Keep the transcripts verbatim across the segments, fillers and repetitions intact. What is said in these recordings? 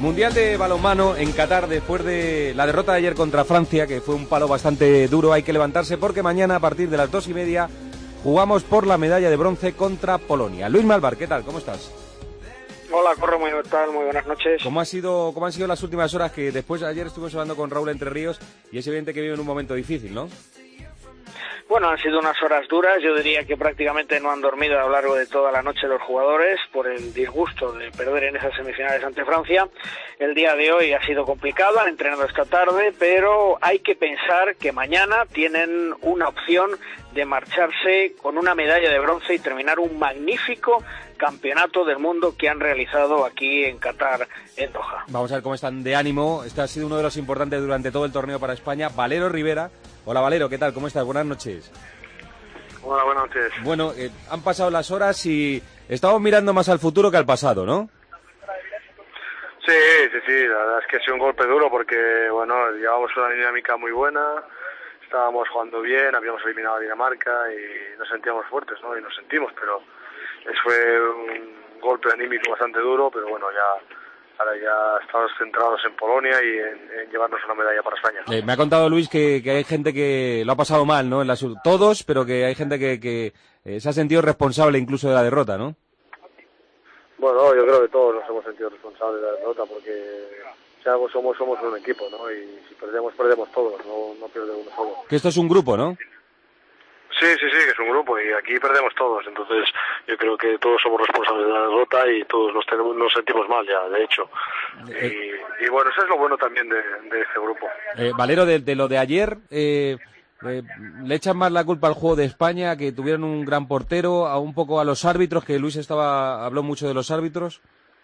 Mundial de balonmano en Qatar después de la derrota de ayer contra Francia, que fue un palo bastante duro. Hay que levantarse porque mañana a partir de las dos y media jugamos por la medalla de bronce contra Polonia. Luis Malvar, ¿qué tal? ¿Cómo estás? Hola, Corro, muy, muy buenas noches. ¿Cómo, ha sido, ¿Cómo han sido las últimas horas? Que después de ayer estuvimos hablando con Raúl Entre Ríos y es evidente que vive en un momento difícil, ¿no? Bueno, han sido unas horas duras, yo diría que prácticamente no han dormido a lo largo de toda la noche los jugadores por el disgusto de perder en esas semifinales ante Francia. El día de hoy ha sido complicado, han entrenado esta tarde, pero hay que pensar que mañana tienen una opción de marcharse con una medalla de bronce y terminar un magnífico campeonato del mundo que han realizado aquí en Qatar, en Doha. Vamos a ver cómo están de ánimo. Este ha sido uno de los importantes durante todo el torneo para España. Valero Rivera. Hola Valero, ¿qué tal? ¿Cómo estás? Buenas noches. Hola, buenas noches. Bueno, eh, han pasado las horas y estamos mirando más al futuro que al pasado, ¿no? Sí, sí, sí, la verdad es que ha sido un golpe duro porque, bueno, llevábamos una dinámica muy buena, estábamos jugando bien, habíamos eliminado a Dinamarca y nos sentíamos fuertes, ¿no? Y nos sentimos, pero fue un golpe anímico bastante duro, pero bueno, ya... Ahora ya estamos centrados en Polonia y en, en llevarnos una medalla para España. Eh, me ha contado Luis que, que hay gente que lo ha pasado mal, ¿no? En las, todos, pero que hay gente que, que eh, se ha sentido responsable incluso de la derrota, ¿no? Bueno, yo creo que todos nos hemos sentido responsables de la derrota porque o sea, somos, somos un equipo, ¿no? Y si perdemos, perdemos todos, no, no pierde uno solo. Que esto es un grupo, ¿no? Sí, sí, sí, que es un grupo y aquí perdemos todos, entonces yo creo que todos somos responsables de la derrota y todos nos tenemos, nos sentimos mal ya, de hecho. Eh, y, y bueno, eso es lo bueno también de, de este grupo. Eh, Valero, de, de lo de ayer, eh, eh, ¿le echan más la culpa al juego de España, que tuvieron un gran portero, a un poco a los árbitros, que Luis estaba habló mucho de los árbitros?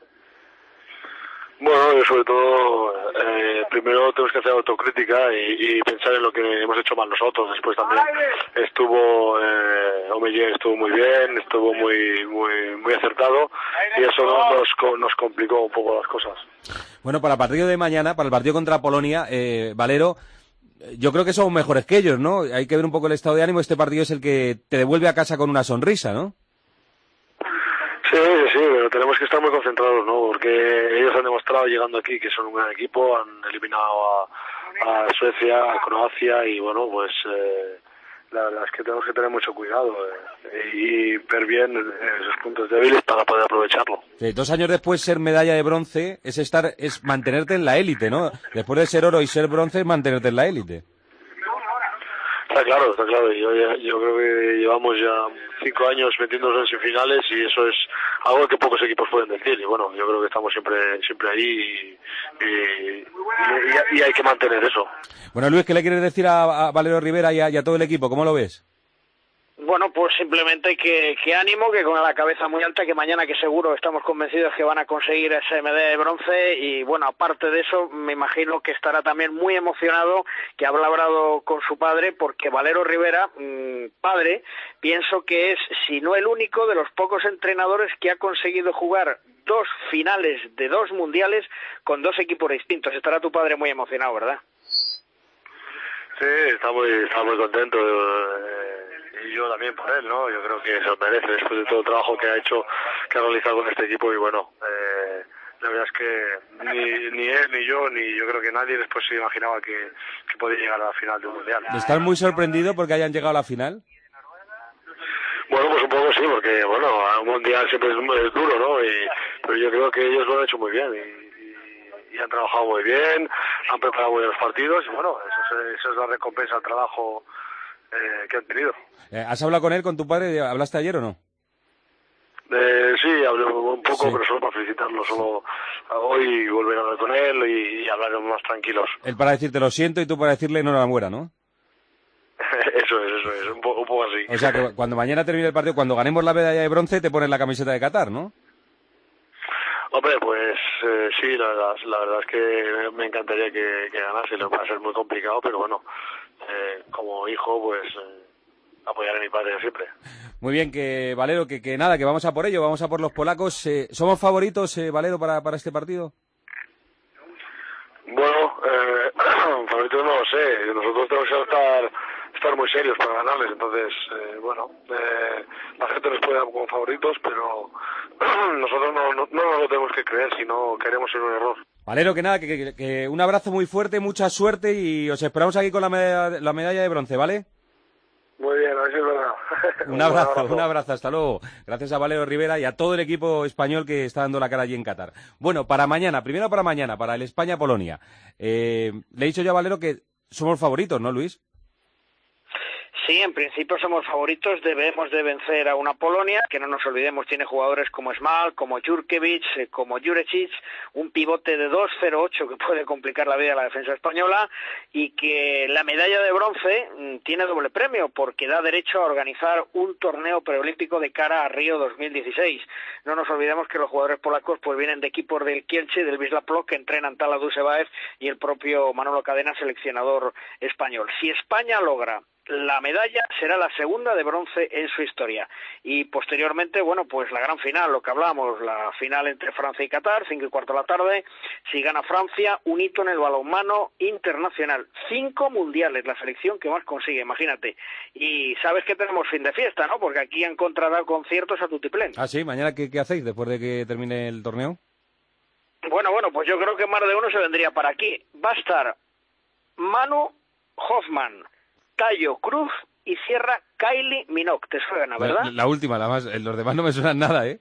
Bueno, yo sobre todo, eh, primero tenemos que hacer autocrítica y, y pensar en lo que hemos hecho mal nosotros. Después también estuvo, eh, Omeyer estuvo muy bien, estuvo muy muy muy acertado y eso nos, nos complicó un poco las cosas. Bueno, para el partido de mañana, para el partido contra Polonia, eh, Valero, yo creo que somos mejores que ellos, ¿no? Hay que ver un poco el estado de ánimo. Este partido es el que te devuelve a casa con una sonrisa, ¿no? Sí, sí, pero tenemos que estar muy concentrados, ¿no? Porque ellos han demostrado llegando aquí que son un gran equipo, han eliminado a, a Suecia, a Croacia y bueno, pues eh, la verdad es que tenemos que tener mucho cuidado eh, y ver bien esos puntos débiles para poder aprovecharlo. Sí, dos años después ser medalla de bronce es estar, es mantenerte en la élite, ¿no? Después de ser oro y ser bronce es mantenerte en la élite. Está claro, está claro. Yo, yo creo que llevamos ya cinco años metiéndonos en semifinales y eso es algo que pocos equipos pueden decir. Y bueno, yo creo que estamos siempre siempre ahí y, y, y, y hay que mantener eso. Bueno, Luis, ¿qué le quieres decir a, a Valero Rivera y a, y a todo el equipo? ¿Cómo lo ves? Bueno, pues simplemente que, que ánimo, que con la cabeza muy alta, que mañana que seguro estamos convencidos que van a conseguir esa medalla de bronce y bueno, aparte de eso, me imagino que estará también muy emocionado, que habrá hablado con su padre, porque Valero Rivera, mmm, padre, pienso que es, si no el único, de los pocos entrenadores que ha conseguido jugar dos finales de dos mundiales con dos equipos distintos. Estará tu padre muy emocionado, ¿verdad? Sí, está muy, está muy contento. Eh... Y yo también por él, ¿no? Yo creo que se lo merece después de todo el trabajo que ha hecho, que ha realizado con este equipo y bueno, eh, la verdad es que ni, ni él, ni yo, ni yo creo que nadie después se imaginaba que, que podía llegar a la final de un mundial. ¿Estás muy sorprendido porque hayan llegado a la final? Bueno, pues un poco sí, porque bueno, a un mundial siempre es, es duro, ¿no? Y, pero yo creo que ellos lo han hecho muy bien y, y, y han trabajado muy bien, han preparado muy bien los partidos y bueno, eso es, eso es la recompensa al trabajo eh, que han tenido. Eh, ¿Has hablado con él, con tu padre? ¿Hablaste ayer o no? Eh, sí, hablé un poco, sí. Pero solo para felicitarlo, solo hoy volver a hablar con él y, y hablar más tranquilos. Él para decirte lo siento y tú para decirle enhorabuena, ¿no? Eso es, eso es, un poco, un poco así. O sea que cuando mañana termine el partido, cuando ganemos la medalla de bronce, te pones la camiseta de Qatar, ¿no? Hombre, pues eh, sí, la verdad, la verdad es que me encantaría que, que ganase, lo va a ser muy complicado, pero bueno, eh, como hijo, pues... Eh, apoyar a mi padre siempre. Muy bien, que Valero, que, que nada, que vamos a por ello, vamos a por los polacos. Eh, ¿Somos favoritos, eh, Valero, para, para este partido? Bueno, eh, favoritos no lo sé. Nosotros tenemos que estar, estar muy serios para ganarles. Entonces, eh, bueno, eh, la gente nos puede dar como favoritos, pero nosotros no, no, no nos lo tenemos que creer si no queremos ser un error. Valero, que nada, que, que, que un abrazo muy fuerte, mucha suerte y os esperamos aquí con la medalla, la medalla de bronce, ¿vale? Muy bien, a ver si es verdad. Un abrazo, un abrazo, un abrazo, hasta luego. Gracias a Valero Rivera y a todo el equipo español que está dando la cara allí en Qatar. Bueno, para mañana, primero para mañana, para el España-Polonia. Eh, le he dicho yo a Valero que somos favoritos, ¿no, Luis? Sí, en principio somos favoritos, debemos de vencer a una Polonia, que no nos olvidemos tiene jugadores como Smal, como Jurkiewicz, como Jurecic, un pivote de dos cero ocho que puede complicar la vida a la defensa española, y que la medalla de bronce tiene doble premio, porque da derecho a organizar un torneo preolímpico de cara a Río dos mil dieciséis. No nos olvidemos que los jugadores polacos pues vienen de equipos del Kielce, del Wisła Płock, que entrenan Tala Dusebaev y el propio Manolo Cadena, seleccionador español. Si España logra la medalla, será la segunda de bronce en su historia. Y posteriormente, bueno, pues la gran final, lo que hablamos, la final entre Francia y Qatar, cinco y cuarto de la tarde. Si gana Francia, un hito en el balonmano internacional. Cinco mundiales, la selección que más consigue, imagínate. Y sabes que tenemos fin de fiesta, ¿no? Porque aquí han contratado conciertos a tutiplén. Ah, sí, mañana, ¿qué, qué hacéis después de que termine el torneo? Bueno, bueno, pues yo creo que más de uno se vendría para aquí. Va a estar Manu Hoffman, Tayo Cruz y cierra Kylie Minogue. Te suena, ¿verdad? La, la última, la más. Los demás no me suenan nada, ¿eh?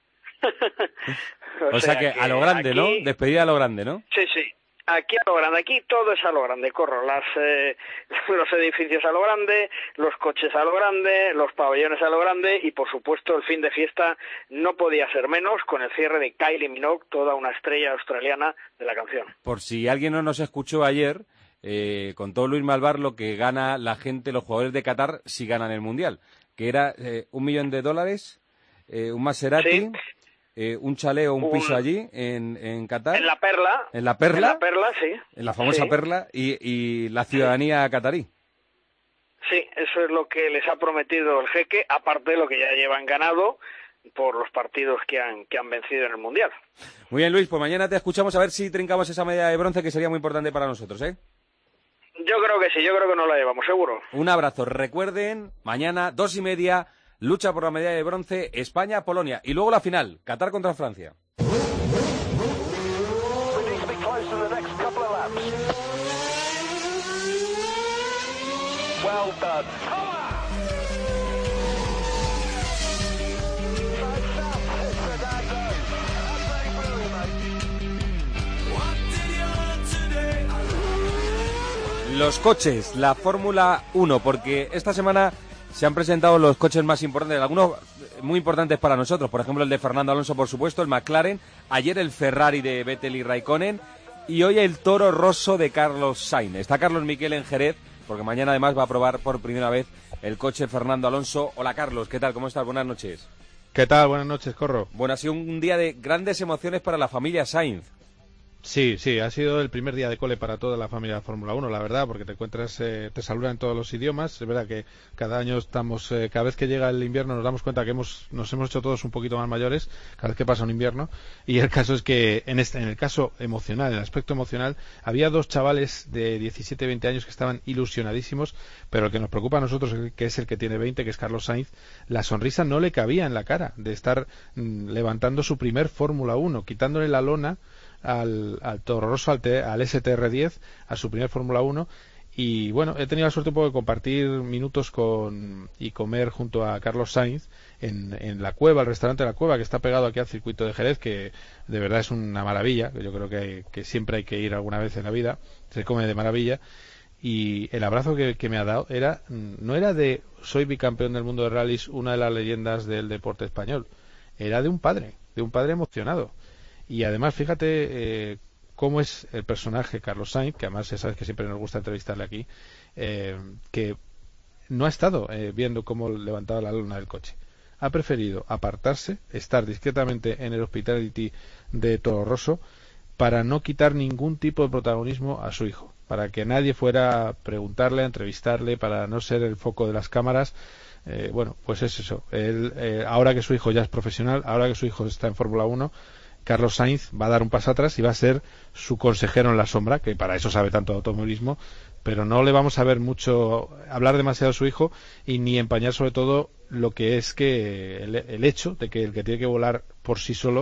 o, o sea, sea que, que a lo grande, aquí... ¿no? Despedida a lo grande, ¿no? Sí, sí. Aquí a lo grande. Aquí todo es a lo grande, Corro. Las, eh, los edificios a lo grande, los coches a lo grande, los pabellones a lo grande y, por supuesto, el fin de fiesta no podía ser menos con el cierre de Kylie Minogue, toda una estrella australiana de la canción. Por si alguien no nos escuchó ayer... Eh, contó Luis Malvar lo que gana la gente, los jugadores de Qatar, si ganan el Mundial, que era eh, un millón de dólares, eh, un Maserati, sí. eh, un chalet o un, un piso allí en, en Qatar. En la Perla. En la Perla. En la Perla, sí. En la famosa sí. Perla y, y la ciudadanía sí. catarí. Sí, eso es lo que les ha prometido el jeque, aparte de lo que ya llevan ganado por los partidos que han que han vencido en el Mundial. Muy bien, Luis, pues mañana te escuchamos a ver si trincamos esa medalla de bronce, que sería muy importante para nosotros, ¿eh? Yo creo que sí, yo creo que nos la llevamos, seguro. Un abrazo. Recuerden, mañana, dos y media, lucha por la medalla de bronce, España-Polonia. Y luego la final, Qatar contra Francia. Well done. Los coches, la Fórmula uno, porque esta semana se han presentado los coches más importantes, algunos muy importantes para nosotros, por ejemplo el de Fernando Alonso, por supuesto, el McLaren, ayer el Ferrari de Vettel y Raikkonen, y hoy el Toro Rosso de Carlos Sainz. Está Carlos Miquel en Jerez, porque mañana además va a probar por primera vez el coche Fernando Alonso. Hola Carlos, ¿qué tal? ¿Cómo estás? Buenas noches. ¿Qué tal? Buenas noches, Corro. Bueno, ha sido un día de grandes emociones para la familia Sainz. Sí, sí, ha sido el primer día de cole para toda la familia de Fórmula uno, la verdad, porque te encuentras, eh, te saludan en todos los idiomas. Es verdad que cada año estamos, eh, cada vez que llega el invierno nos damos cuenta que hemos, nos hemos hecho todos un poquito más mayores cada vez que pasa un invierno. Y el caso es que en este, en el caso emocional, en el aspecto emocional, había dos chavales de diecisiete, veinte años que estaban ilusionadísimos, pero el que nos preocupa a nosotros, que es el que tiene veinte, que es Carlos Sainz, la sonrisa no le cabía en la cara de estar mm, levantando su primer Fórmula uno, quitándole la lona al, al Toro Rosso, al, T, al S T R diez, a su primer Fórmula uno. Y bueno, he tenido la suerte un poco de compartir minutos con y comer junto a Carlos Sainz en, en la cueva, el restaurante La Cueva, que está pegado aquí al circuito de Jerez, que de verdad es una maravilla, que yo creo que, que siempre hay que ir alguna vez en la vida, se come de maravilla. Y el abrazo que, que me ha dado era no era de soy bicampeón del mundo de rallies, una de las leyendas del deporte español, era de un padre, de un padre emocionado. Y además, fíjate eh, cómo es el personaje Carlos Sainz, que además ya sabes que siempre nos gusta entrevistarle aquí, eh, que no ha estado eh, viendo cómo levantaba la lona del coche. Ha preferido apartarse, estar discretamente en el hospitality de Toro Rosso para no quitar ningún tipo de protagonismo a su hijo, para que nadie fuera a preguntarle, a entrevistarle, para no ser el foco de las cámaras. Eh, bueno, pues es eso. Él, eh, ahora que su hijo ya es profesional, ahora que su hijo está en Fórmula uno, Carlos Sainz va a dar un paso atrás y va a ser su consejero en la sombra, que para eso sabe tanto de automovilismo, pero no le vamos a ver mucho hablar demasiado a su hijo y ni empañar sobre todo lo que es que el, el hecho de que el que tiene que volar por sí solo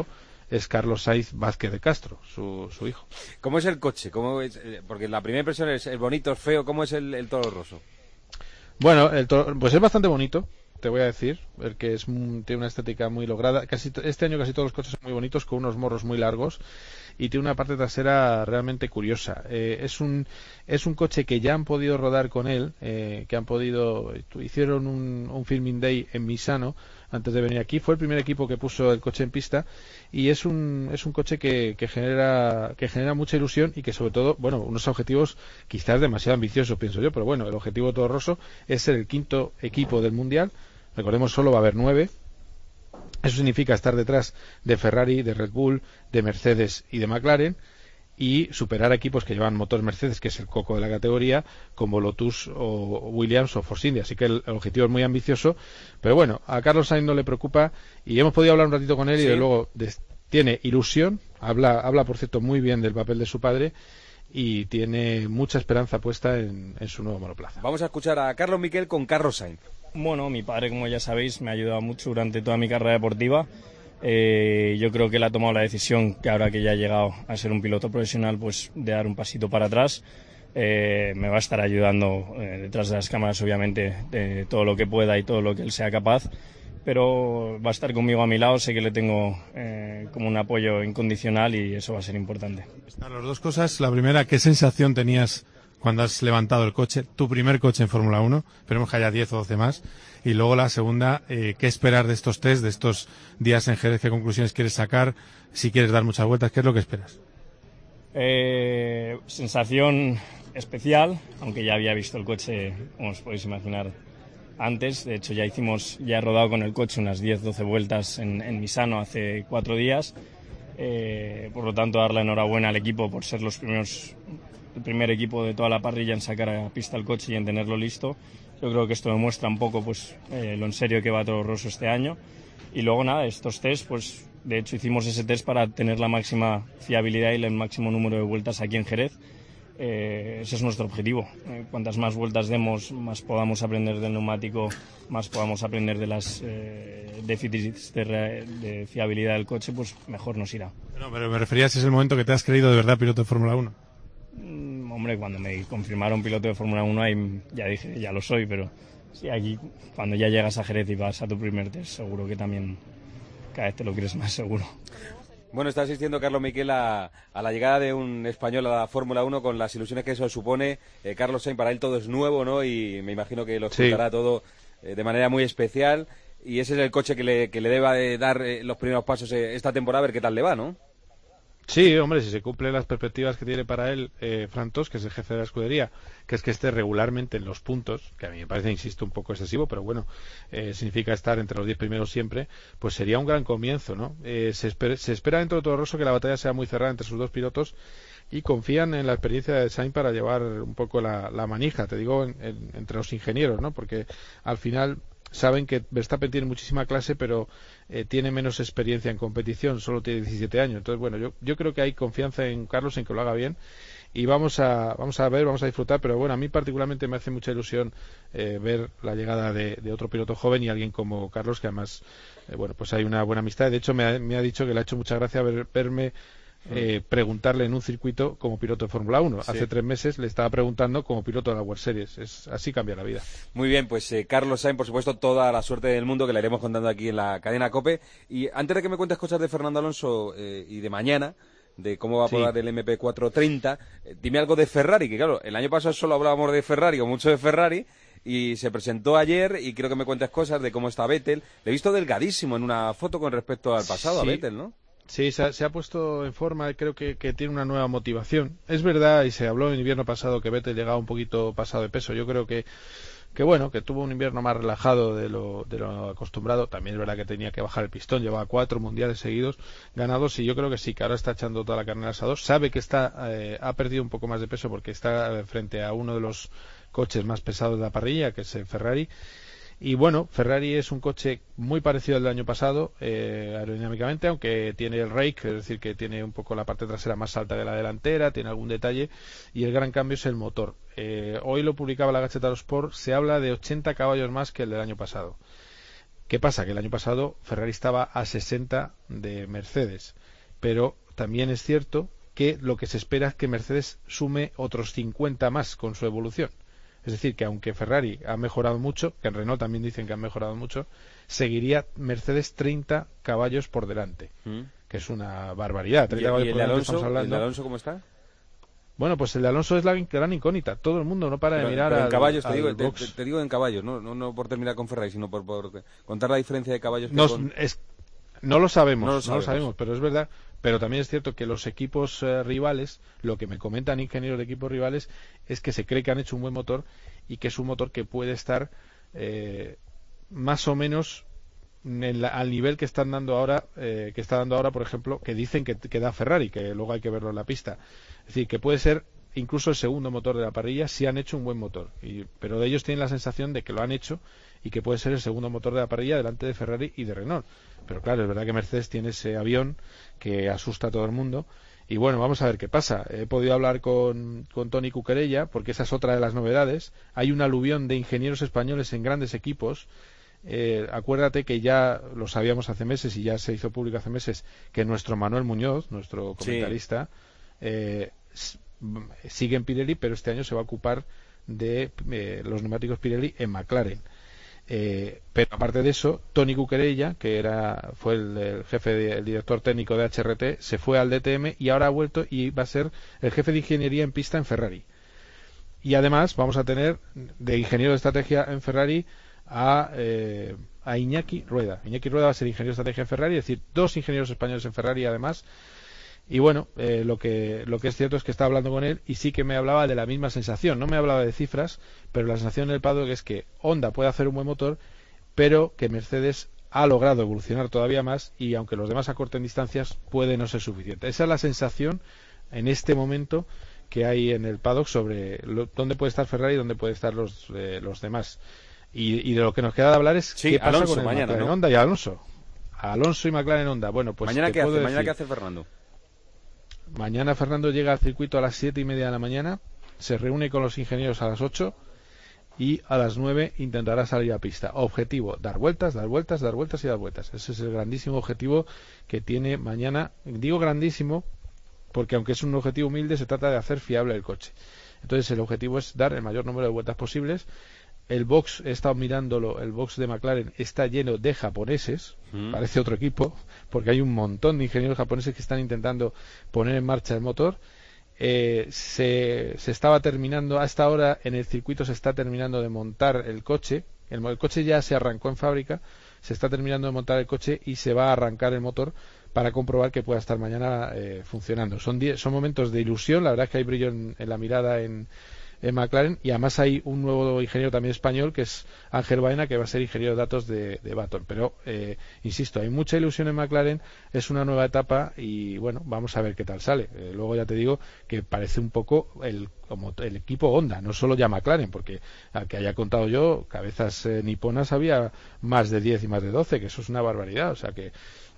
es Carlos Sainz Vázquez de Castro, su, su hijo. ¿Cómo es el coche? ¿Cómo es? Porque la primera impresión es, es bonito, es feo. ¿Cómo es el, el Toro Rosso? Bueno, el toro, pues es bastante bonito, te voy a decir, el que es tiene una estética muy lograda. Casi este año casi todos los coches son muy bonitos, con unos morros muy largos, y tiene una parte trasera realmente curiosa. Eh, es un es un coche que ya han podido rodar con él, eh, que han podido hicieron un, un filming day en Misano antes de venir aquí. Fue el primer equipo que puso el coche en pista, y es un es un coche que, que genera que genera mucha ilusión, y que sobre todo, bueno, unos objetivos quizás demasiado ambiciosos, pienso yo, pero bueno, el objetivo Toro Rosso es ser el quinto equipo del mundial. Recordemos, solo va a haber nueve. Eso significa estar detrás de Ferrari, de Red Bull, de Mercedes y de McLaren, y superar a equipos que llevan motores Mercedes, que es el coco de la categoría, como Lotus o Williams o Force India. Así que el, el objetivo es muy ambicioso, pero bueno, a Carlos Sainz no le preocupa, y hemos podido hablar un ratito con él, sí. Y de luego de, tiene ilusión, habla, habla por cierto muy bien del papel de su padre, y tiene mucha esperanza puesta en, en su nuevo monoplaza. Vamos a escuchar a Carlos Miquel con Carlos Sainz. Bueno, mi padre, como ya sabéis, me ha ayudado mucho durante toda mi carrera deportiva. Eh, yo creo que él ha tomado la decisión, que ahora que ya ha llegado a ser un piloto profesional, pues de dar un pasito para atrás. Eh, me va a estar ayudando eh, detrás de las cámaras, obviamente, de todo lo que pueda y todo lo que él sea capaz, pero va a estar conmigo a mi lado. Sé que le tengo eh, como un apoyo incondicional, y eso va a ser importante. Las dos cosas. La primera, ¿qué sensación tenías cuando has levantado el coche, tu primer coche en Fórmula uno? Esperemos que haya diez o doce más. Y luego la segunda, eh, ¿qué esperar de estos test, de estos días en Jerez? ¿Qué conclusiones quieres sacar? Si quieres dar muchas vueltas, ¿qué es lo que esperas? Eh, sensación especial, aunque ya había visto el coche, como os podéis imaginar, antes. De hecho, ya hicimos, ya he rodado con el coche unas diez doce vueltas en, en Misano hace cuatro días. Eh, por lo tanto, dar la enhorabuena al equipo por ser los primeros, el primer equipo de toda la parrilla en sacar a pista el coche y en tenerlo listo. Yo creo que esto demuestra un poco, pues, eh, lo en serio que va Toro Rosso este año. Y luego nada, estos test, pues de hecho hicimos ese test para tener la máxima fiabilidad y el máximo número de vueltas aquí en Jerez. Eh, ese es nuestro objetivo. Eh, cuantas más vueltas demos, más podamos aprender del neumático, más podamos aprender de las eh, déficits de, de fiabilidad del coche, pues mejor nos irá. No, pero me refería a si es el momento que te has creído de verdad piloto de Fórmula uno. Mm, hombre, cuando me confirmaron piloto de Fórmula uno, ahí ya dije, ya lo soy, pero sí, aquí cuando ya llegas a Jerez y vas a tu primer test, seguro que también cada vez te lo crees más seguro. Bueno, está asistiendo Carlos Miquel a, a la llegada de un español a la Fórmula uno, con las ilusiones que eso supone. Eh, Carlos Sainz, para él todo es nuevo, ¿no? Y me imagino que lo disfrutará sí. todo eh, de manera muy especial. Y ese es el coche que le, que le deba de dar eh, los primeros pasos eh, esta temporada, a ver qué tal le va, ¿no? Sí, hombre, si se cumplen las perspectivas que tiene para él eh, Fran Tos, que es el jefe de la escudería, que es que esté regularmente en los puntos, que a mí me parece, insisto, un poco excesivo, pero bueno, eh, significa estar entre los diez primeros siempre, pues sería un gran comienzo, ¿no? Eh, se, espera, se espera dentro de Toro Rosso que la batalla sea muy cerrada entre sus dos pilotos, y confían en la experiencia de Sainz para llevar un poco la, la manija, te digo, en, en, entre los ingenieros, ¿no? Porque al final saben que Verstappen tiene muchísima clase, pero eh, tiene menos experiencia en competición, solo tiene diecisiete años. Entonces, bueno, yo, yo creo que hay confianza en Carlos, en que lo haga bien, y vamos a vamos a ver, vamos a disfrutar. Pero bueno, a mí particularmente me hace mucha ilusión eh, ver la llegada de, de otro piloto joven y alguien como Carlos, que además, eh, bueno, pues hay una buena amistad. De hecho, me ha, me ha dicho que le ha hecho mucha gracia ver, verme Eh, preguntarle en un circuito como piloto de Fórmula uno. Sí. Hace tres meses le estaba preguntando como piloto de la World Series. Es, así cambia la vida. Muy bien, pues eh, Carlos Sainz, por supuesto, toda la suerte del mundo, que le iremos contando aquí en la cadena COPE. Y antes de que me cuentes cosas de Fernando Alonso eh, y de mañana, de cómo va a probar sí. el M P cuatrocientos treinta, eh, dime algo de Ferrari, que claro, el año pasado solo hablábamos de Ferrari o mucho de Ferrari, y se presentó ayer, y quiero que me cuentes cosas de cómo está Vettel. Le he visto delgadísimo en una foto con respecto al pasado, sí. a Vettel, ¿no? Sí, se ha, se ha puesto en forma, creo que, que tiene una nueva motivación. Es verdad, y se habló en invierno pasado, que Vettel llegaba un poquito pasado de peso. Yo creo que, que bueno, que tuvo un invierno más relajado de lo, de lo acostumbrado. También es verdad que tenía que bajar el pistón, llevaba cuatro mundiales seguidos ganados, y yo creo que sí, que ahora está echando toda la carne al asador. Sabe que está eh, ha perdido un poco más de peso porque está frente a uno de los coches más pesados de la parrilla, que es el Ferrari. Y bueno, Ferrari es un coche muy parecido al del año pasado eh, aerodinámicamente, aunque tiene el rake, es decir, que tiene un poco la parte trasera más alta que la delantera, tiene algún detalle, y el gran cambio es el motor. Eh, hoy lo publicaba la Gaceta dello Sport, se habla de ochenta caballos más que el del año pasado. ¿Qué pasa? Que el año pasado Ferrari estaba a sesenta de Mercedes. pero también es cierto que lo que se espera es que Mercedes sume otros cincuenta más con su evolución. Es decir, que aunque Ferrari ha mejorado mucho, que en Renault también dicen que han mejorado mucho, seguiría Mercedes treinta caballos por delante, mm. que es una barbaridad. treinta ¿Y, caballos y el, por de Alonso, estamos hablando. ¿El de Alonso cómo está? Bueno, pues el de Alonso es la gran incógnita. Todo el mundo no para pero, de mirar pero en al, caballos, te al digo, te, te, te digo en caballos, no, no, no por terminar con Ferrari, sino por, por contar la diferencia de caballos. Que no, con... es, no lo sabemos, no lo no sabemos, lo sabemos, pero es verdad. Pero también es cierto que los equipos eh, rivales, lo que me comentan ingenieros de equipos rivales, es que se cree que han hecho un buen motor y que es un motor que puede estar eh, más o menos en la, al nivel que están dando ahora, eh, que está dando ahora, por ejemplo, que dicen que, que da Ferrari, que luego hay que verlo en la pista. Es decir, que puede ser incluso el segundo motor de la parrilla si han hecho un buen motor. Y, pero de ellos tienen la sensación de que lo han hecho y que puede ser el segundo motor de la parrilla delante de Ferrari y de Renault. Pero claro, es verdad que Mercedes tiene ese avión que asusta a todo el mundo. Y bueno, vamos a ver qué pasa. He podido hablar con, con Toni Cuquerella, porque esa es otra de las novedades. Hay un aluvión de ingenieros españoles en grandes equipos. Eh, acuérdate que ya lo sabíamos hace meses y ya se hizo público hace meses que nuestro Manuel Muñoz, nuestro comentarista, sí. eh, sigue en Pirelli, pero este año se va a ocupar de eh, los neumáticos Pirelli en McLaren. Eh, pero aparte de eso, Toni Cuquerella, que era fue el, el jefe, de, el director técnico de H R T, se fue al D T M y ahora ha vuelto y va a ser el jefe de ingeniería en pista en Ferrari. Y además vamos a tener de ingeniero de estrategia en Ferrari a, eh, a Iñaki Rueda. Iñaki Rueda va a ser ingeniero de estrategia en Ferrari, es decir, dos ingenieros españoles en Ferrari además. Y bueno, eh, lo que lo que es cierto es que estaba hablando con él y sí que me hablaba de la misma sensación. No me hablaba de cifras, pero la sensación del paddock es que Honda puede hacer un buen motor, pero que Mercedes ha logrado evolucionar todavía más y aunque los demás acorten distancias, puede no ser suficiente. Esa es la sensación en este momento que hay en el paddock sobre lo, dónde puede estar Ferrari y dónde puede estar los, eh, los demás. Y, y de lo que nos queda de hablar es sí, qué pasa Alonso, con el mañana, McLaren ¿no? Honda y Alonso. Alonso y McLaren Honda. Bueno, pues ¿Mañana qué hace? decir? ¿Mañana qué hace Fernando? Mañana Fernando llega al circuito a las siete y media de la mañana, se reúne con los ingenieros a las ocho y a las nueve intentará salir a pista. Objetivo, dar vueltas, dar vueltas, dar vueltas y dar vueltas. Ese es el grandísimo objetivo que tiene mañana. Digo grandísimo porque aunque es un objetivo humilde, se trata de hacer fiable el coche. Entonces el objetivo es dar el mayor número de vueltas posibles. El box, he estado mirándolo, el box de McLaren está lleno de japoneses, mm. parece otro equipo, porque hay un montón de ingenieros japoneses que están intentando poner en marcha el motor. Eh, se, se estaba terminando, a esta hora en el circuito se está terminando de montar el coche, el, el coche ya se arrancó en fábrica, se está terminando de montar el coche y se va a arrancar el motor para comprobar que pueda estar mañana eh, funcionando. Son, die, son momentos de ilusión, la verdad es que hay brillo en, en la mirada en en McLaren y además hay un nuevo ingeniero también español que es Ángel Baena, que va a ser ingeniero de datos de, de Baton. Pero eh, insisto, hay mucha ilusión en McLaren, es una nueva etapa y bueno, vamos a ver qué tal sale. Eh, luego ya te digo que parece un poco el como el equipo Honda, no solo ya McLaren, porque al que haya contado yo cabezas eh, niponas había más de diez y más de doce, que eso es una barbaridad, o sea que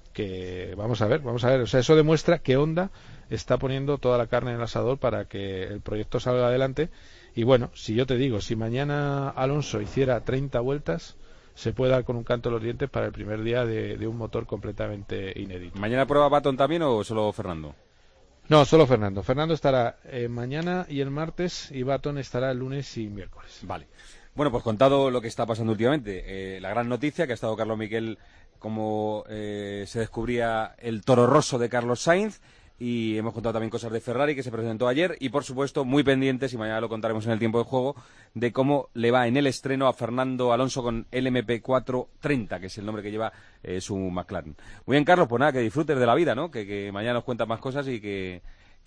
que vamos a ver, vamos a ver, o sea, eso demuestra que Honda está poniendo toda la carne en el asador para que el proyecto salga adelante. Y bueno, si yo te digo, si mañana Alonso hiciera treinta vueltas, se puede dar con un canto en los dientes para el primer día de, de un motor completamente inédito. ¿Mañana prueba Baton también o solo Fernando? No, solo Fernando. Fernando estará eh, mañana y el martes y Baton estará el lunes y miércoles. Vale. Bueno, pues contado lo que está pasando últimamente, eh, la gran noticia que ha estado Carlos Miquel, como eh, se descubría el Toro Rosso de Carlos Sainz, y hemos contado también cosas de Ferrari que se presentó ayer y por supuesto muy pendientes, y mañana lo contaremos en el tiempo de juego, de cómo le va en el estreno a Fernando Alonso con el M P cuatrocientos treinta, que es el nombre que lleva eh, su McLaren. Muy bien, Carlos, pues nada, que disfrutes de la vida, ¿no? Que, que mañana nos cuentas más cosas y que,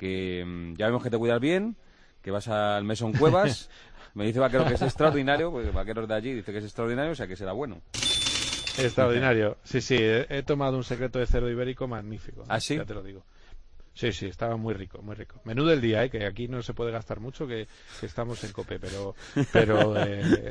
que ya vemos que te cuidas bien, que vas al Mesón Cuevas. Me dice Vaquero que es extraordinario, porque Vaqueros de allí dice que es extraordinario, o sea que será bueno. Extraordinario, sí, sí, he, he tomado un secreto de cerdo ibérico magnífico. ¿Ah, sí? Ya te lo digo. Sí, sí, estaba muy rico, muy rico. Menú del día, ¿eh? Que aquí no se puede gastar mucho, que, que estamos en COPE, pero pero eh,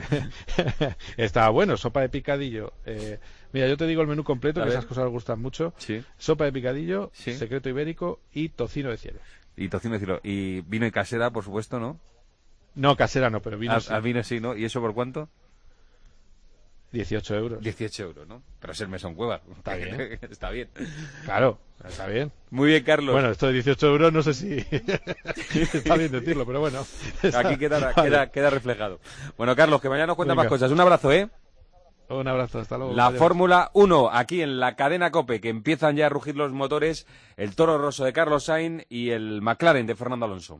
estaba bueno. Sopa de picadillo. Eh, mira, yo te digo el menú completo, a que ver. esas cosas gustan mucho. Sí. Sopa de picadillo, sí. secreto ibérico y tocino de cielo. Y tocino de cielo. Y vino y casera, por supuesto, ¿no? No, casera no, pero vino al, sí. Al vino sí, ¿no? ¿Y eso por cuánto? dieciocho euros. dieciocho euros, ¿no? Pero es el Mesón Cuevas. Está bien. Está bien. Claro, está bien. Muy bien, Carlos. Bueno, esto de dieciocho euros no sé si está bien decirlo, pero bueno. Aquí queda, vale. queda, queda reflejado. Bueno, Carlos, que mañana nos cuentan Venga. más cosas. Un abrazo, ¿eh? Un abrazo, hasta luego. La Adiós. Fórmula uno, aquí en la cadena COPE, que empiezan ya a rugir los motores, el Toro Rosso de Carlos Sainz y el McLaren de Fernando Alonso.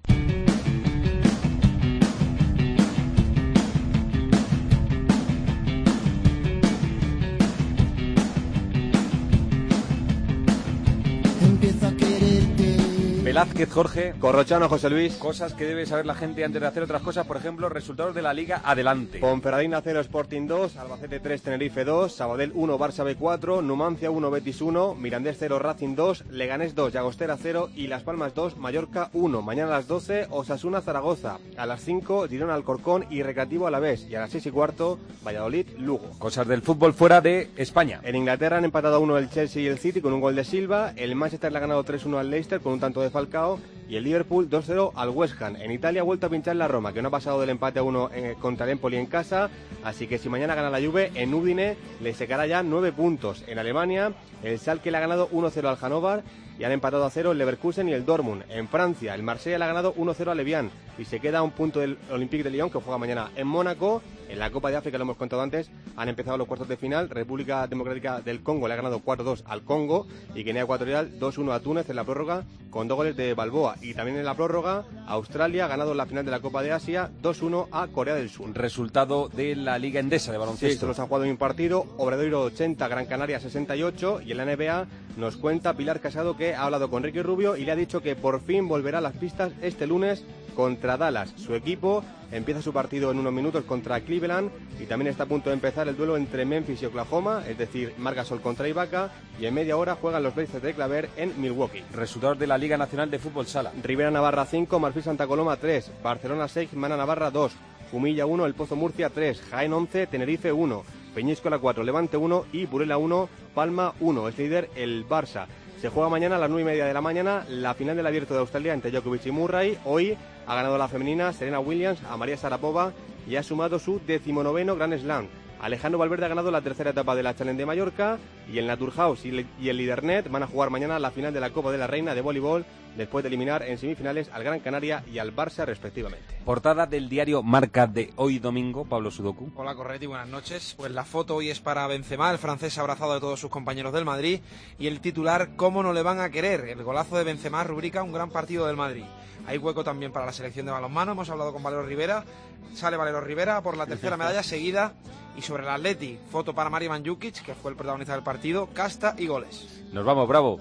Velázquez, Jorge. Corrochano, José Luis. Cosas que debe saber la gente antes de hacer otras cosas, por ejemplo, resultados de la Liga adelante. Ponferradina cero, Sporting dos, Albacete tres, Tenerife dos, Sabadell uno, Barça B cuatro, Numancia uno, Betis uno, Mirandés cero, Racing dos, Leganés dos, Llagostera cero y Las Palmas dos, Mallorca uno. Mañana a las doce, Osasuna, Zaragoza. A las cinco, Girona, Alcorcón y Recreativo Alavés. Y a las seis y cuarto, Valladolid, Lugo. Cosas del fútbol fuera de España. En Inglaterra han empatado a uno el Chelsea y el City con un gol de Silva. El Manchester le ha ganado tres uno al Leicester con un tanto de Falcao. Y el Liverpool dos cero al West Ham. En Italia ha vuelto a pinchar la Roma, que no ha pasado del empate a uno eh, contra el Empoli en casa. Así que si mañana gana la Juve, en Udine le secará ya nueve puntos. En Alemania, el Schalke le ha ganado uno cero al Hannover y han empatado a cero el Leverkusen y el Dortmund. En Francia, el Marsella le ha ganado uno cero al Evian y se queda a un punto del Olympique de Lyon, que juega mañana en Mónaco. En la Copa de África, lo hemos contado antes, han empezado los cuartos de final. República Democrática del Congo le ha ganado cuatro dos al Congo y Guinea Ecuatorial dos uno a Túnez en la prórroga con dos goles de Balboa. Y también en la prórroga, Australia ha ganado la final de la Copa de Asia dos uno a Corea del Sur. Resultado de la Liga Endesa de baloncesto. Sí, solo se han jugado en un partido. Obradoiro ochenta, Gran Canaria sesenta y ocho. Y en la N B A nos cuenta Pilar Casado que ha hablado con Ricky Rubio y le ha dicho que por fin volverá a las pistas este lunes contra Dallas. Su equipo empieza su partido en unos minutos contra Cleveland y también está a punto de empezar el duelo entre Memphis y Oklahoma, es decir, Marc Gasol contra Ibaka, y en media hora juegan los Blazers de Claver en Milwaukee. Resultados de la Liga Nacional de Fútbol Sala. Rivera Navarra cinco, Marfil Santa Coloma tres, Barcelona seis, Mana Navarra dos, Jumilla uno, El Pozo Murcia tres, Jaén once, Tenerife uno, Peñíscola cuatro, Levante uno y Burela uno, Palma uno. Es líder el Barça. Se juega mañana a las nueve y media de la mañana la final del Abierto de Australia entre Djokovic y Murray. Hoy ha ganado la femenina Serena Williams a María Sharapova y ha sumado su decimonoveno Grand Slam. Alejandro Valverde ha ganado la tercera etapa de la Challenge de Mallorca y el Naturhaus y el Lidernet van a jugar mañana la final de la Copa de la Reina de voleibol después de eliminar en semifinales al Gran Canaria y al Barça respectivamente. Portada del diario Marca de hoy domingo, Pablo Sudoku. Hola Corretti, buenas noches. Pues la foto hoy es para Benzema, el francés abrazado de todos sus compañeros del Madrid, y el titular ¿Cómo no le van a querer? El golazo de Benzema rubrica un gran partido del Madrid. Hay hueco también para la selección de balonmano, hemos hablado con Valero Rivera, sale Valero Rivera por la tercera medalla seguida. Y sobre el Atleti, foto para Mario Mandzukic, que fue el protagonista del partido, casta y goles. Nos vamos, bravo.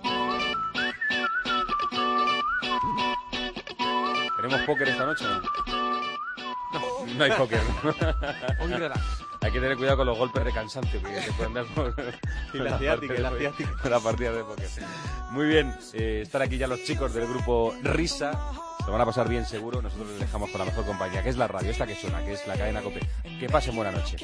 ¿Tenemos póker esta noche? No, no, no hay póker. Hoy relax. Hay que tener cuidado con los golpes de cansancio que se pueden dar por y la ciática, la ciática. La partida de póker. Muy bien, eh, están aquí ya los chicos del grupo Risa. Lo van a pasar bien seguro, nosotros les dejamos con la mejor compañía, que es la radio, esta que suena, que es la cadena COPE. Que pasen buena noche.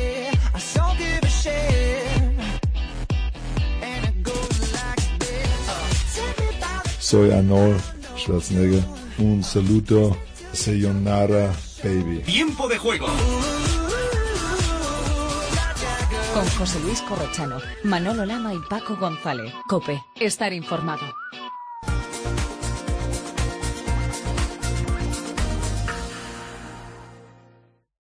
Soy Arnold Schwarzenegger. Un saludo, sayonara, baby. Tiempo de juego. Con José Luis Corrochano, Manolo Lama y Paco González. COPE, estar informado.